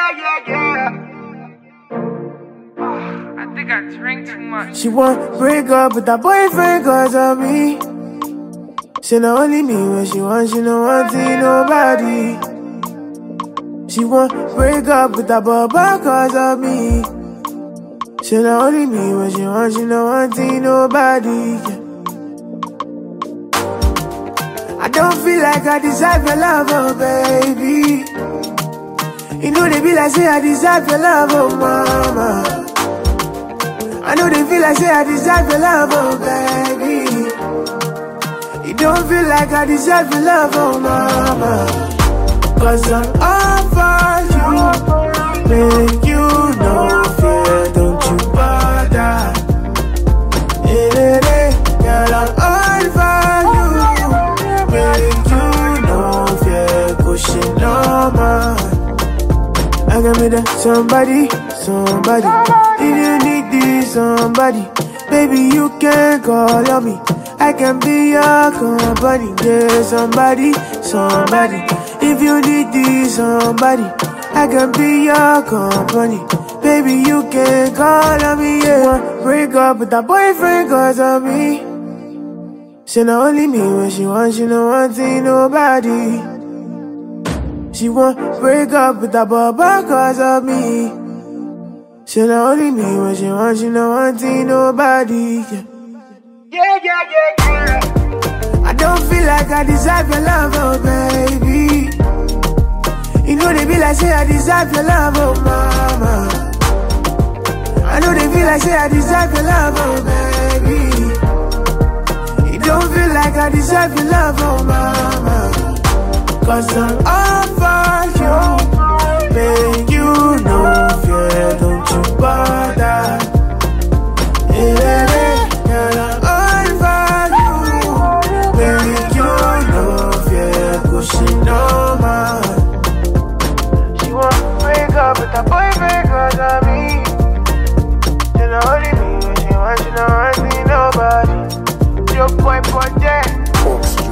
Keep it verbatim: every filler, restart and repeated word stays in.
yeah, yeah. I think I drink too much. She want break up with her boyfriend cause of me. She not only me when she want, she no want see nobody. She want break up with her baba cause of me. She not only me when she want, she no want see nobody. Yeah. I don't feel like I deserve your love, oh baby. You know they be like say I deserve your love, oh mama. I know they feel like say I deserve your love, oh baby. You don't feel like I deserve your love, oh mama. Cause I'm all for you. Make you no fear, don't you bother. Yeah, yeah, yeah. Girl, I'm all for you. Make you no fear, pushing no man. I can be that somebody, somebody. If you need this somebody, baby you can call on me. I can be your company. Yeah, somebody, somebody. If you need this somebody, I can be your company. Baby you can call on me. Yeah, break up with her boyfriend cause of me. She not only me when she want, she no want see nobody. She want break up with her baba cause of me. She not only me when she want, she no want see nobody. Yeah. Yeah, yeah, yeah, yeah. I don't feel like I deserve your love, oh baby. You know they be like say I deserve your love, oh mama. I know they feel like say I deserve your love, oh baby. You don't feel like I deserve your love, oh mama. Cause I'm all for you. Make you no fear, don't you bother. Yeah, yeah, yeah, I'm all for you. Make you no fear, pushing no man. She want to break up with her boyfriend cause of me. She not only me when she want, she not want me nobody. Your boy, boy, yeah.